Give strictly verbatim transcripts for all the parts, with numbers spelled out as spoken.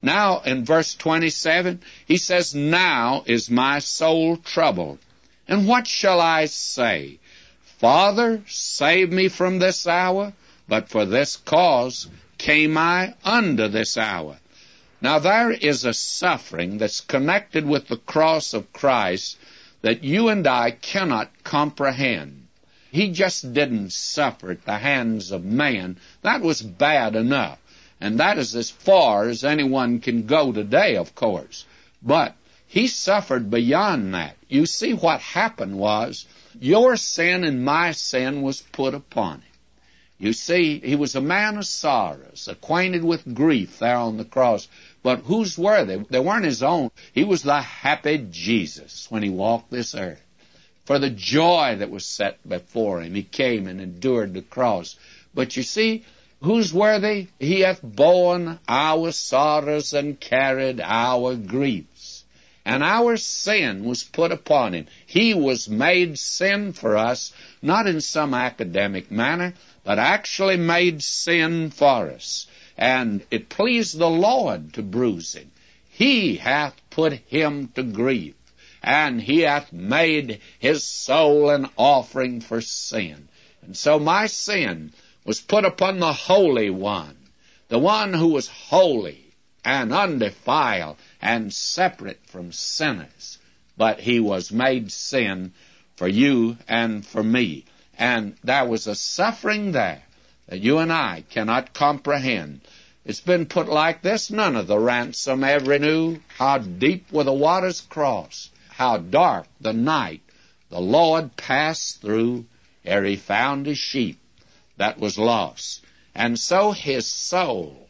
Now, in verse twenty-seven, he says, now is my soul troubled. And what shall I say? Father, save me from this hour, but for this cause came I unto this hour. Now, there is a suffering that's connected with the cross of Christ that you and I cannot comprehend. He just didn't suffer at the hands of man. That was bad enough. And that is as far as anyone can go today, of course. But he suffered beyond that. You see, what happened was, your sin and my sin was put upon him. You see, he was a man of sorrows, acquainted with grief there on the cross. But whose were they? They weren't his own. He was the happy Jesus when he walked this earth. For the joy that was set before him, he came and endured the cross. But you see, whose were they? He hath borne our sorrows and carried our griefs. And our sin was put upon him. He was made sin for us, not in some academic manner, but actually made sin for us. And it pleased the Lord to bruise him. He hath put him to grief, and he hath made his soul an offering for sin. And so my sin was put upon the Holy One, the one who was holy and undefiled and separate from sinners. But he was made sin for you and for me. And there was a suffering there that you and I cannot comprehend. It's been put like this: none of the ransom ever knew how deep were the waters crossed, how dark the night the Lord passed through ere he found his sheep that was lost. And so his soul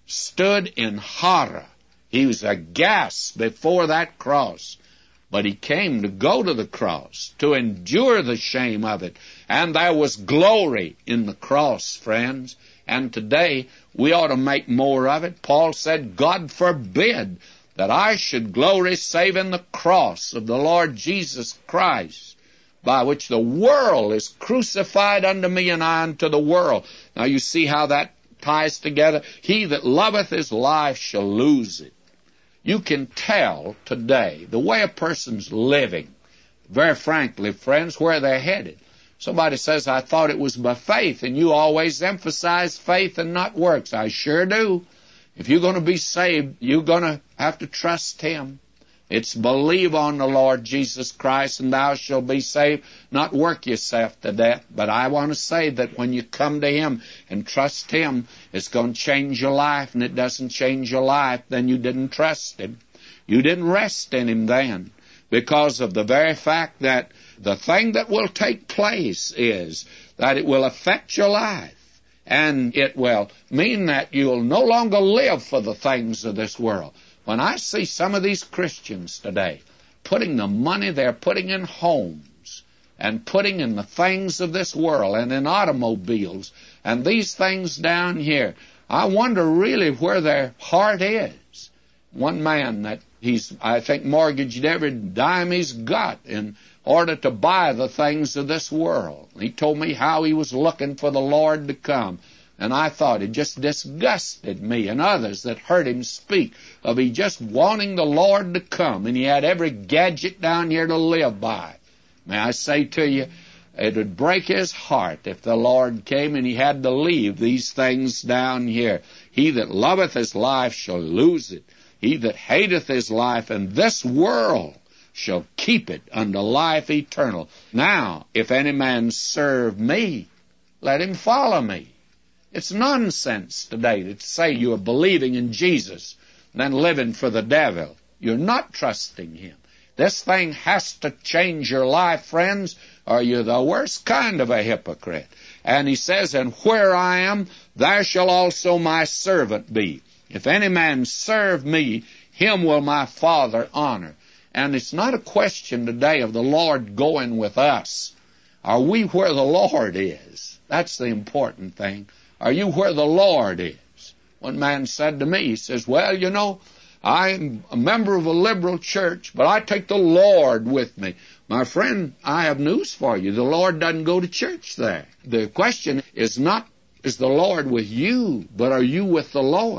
stood in horror. He was aghast before that cross. But he came to go to the cross, to endure the shame of it. And there was glory in the cross, friends. And today we ought to make more of it. Paul said, God forbid that I should glory save in the cross of the Lord Jesus Christ, by which the world is crucified unto me, and I unto the world. Now you see how that ties together. He that loveth his life shall lose it. You can tell today the way a person's living, very frankly, friends, where they're headed. Somebody says, I thought it was by faith, and you always emphasize faith and not works. I sure do. If you're going to be saved, you're going to have to trust him. It's believe on the Lord Jesus Christ, and thou shalt be saved, not work yourself to death. But I want to say that when you come to him and trust him, it's going to change your life, and it doesn't change your life, then you didn't trust him. You didn't rest in him then, because of the very fact that the thing that will take place is that it will affect your life, and it will mean that you'll no longer live for the things of this world. When I see some of these Christians today putting the money they're putting in homes and putting in the things of this world and in automobiles and these things down here, I wonder really where their heart is. One man that he's, I think, mortgaged every dime he's got in order to buy the things of this world. He told me how he was looking for the Lord to come. And I thought it just disgusted me and others that heard him speak of he just wanting the Lord to come, and he had every gadget down here to live by. May I say to you, it would break his heart if the Lord came and he had to leave these things down here. He that loveth his life shall lose it. He that hateth his life in this world shall keep it unto life eternal. Now, if any man serve me, let him follow me. It's nonsense today to say you are believing in Jesus and then living for the devil. You're not trusting him. This thing has to change your life, friends, or you're the worst kind of a hypocrite. And he says, and where I am, there shall also my servant be. If any man serve me, him will my Father honor. And it's not a question today of the Lord going with us. Are we where the Lord is? That's the important thing. Are you where the Lord is? One man said to me, he says, well, you know, I'm a member of a liberal church, but I take the Lord with me. My friend, I have news for you. The Lord doesn't go to church there. The question is not, is the Lord with you, but are you with the Lord?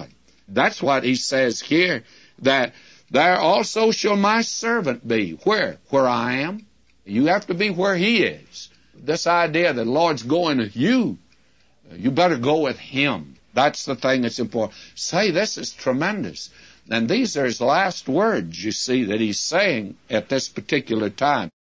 That's what he says here, that there also shall my servant be. Where? Where I am. You have to be where he is. This idea that the Lord's going with you, you better go with him. That's the thing that's important. Say, this is tremendous. And these are his last words, you see, that he's saying at this particular time.